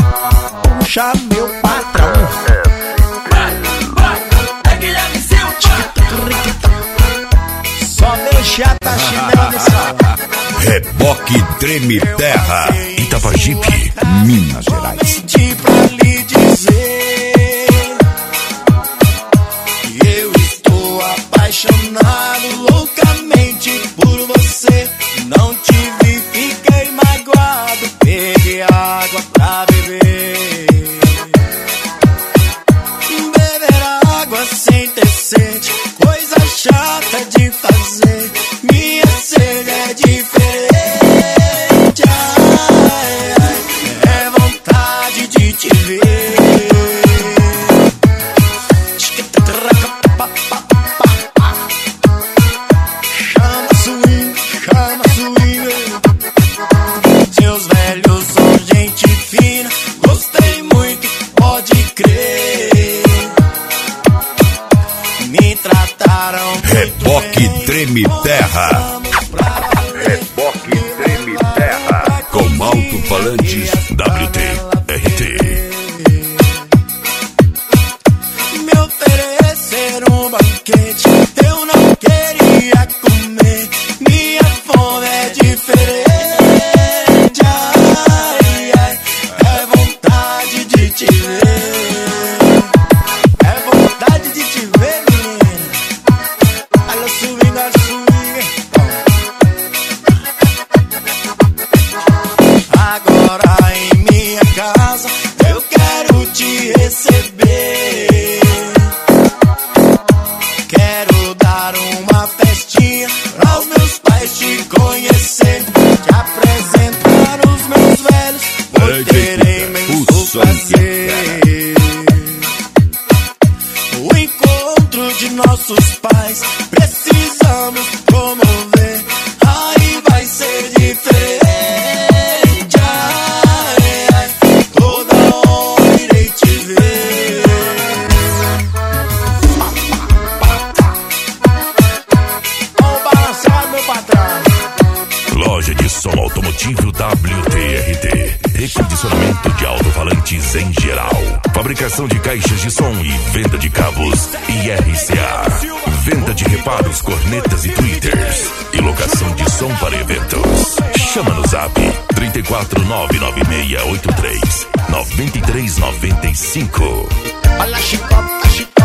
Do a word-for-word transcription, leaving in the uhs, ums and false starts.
Puxa meu patrão. Vai, vai, é Guilherme Silva. Só beijata chinela nessa. Reboque Treme Terra, Itapajipe, Minas Gerais. Pra lhe dizer que eu estou apaixonado loucamente por você. Não te vi, fiquei magoado, peguei água pra beber. Beber água sem ter sede, coisa chata de fazer. Minha sede é diferente. Ai, ai, é vontade de te ver. Chama swing, chama swing. Seus velhos são gente fina, gostei muito, pode crer. Me trataram muito Reboque bem. Treme Terra. Reboque Treme Terra. Com alto-falantes W T R T. Me oferecer um banquete, eu não queria comer. Minha fome é diferente. Ai, ai, é vontade de te ver. É vontade de te ver, menina. Alô, swing, alô, swing. Agora em minha casa eu quero te receber. Quero dar uma festinha para os meus pais te conhecer. Te apresentar os meus velhos, por ter imenso prazer. O encontro de nossos pais precisamos promover. Aí vai ser diferente. Ai, ai, toda hora irei te ver. Vamos balançar, meu patrão. Loja de som automotivo W T R T. Recondicionamento de alto-falantes em geral. Fabricação de caixas de som e venda de cabos e R C A. Venda de reparos, cornetas e tweeters. E locação de som para eventos. Chama no zap trinta e quatro, nove nove seis oito três, nove três nove cinco. Olha a chicota, chicota.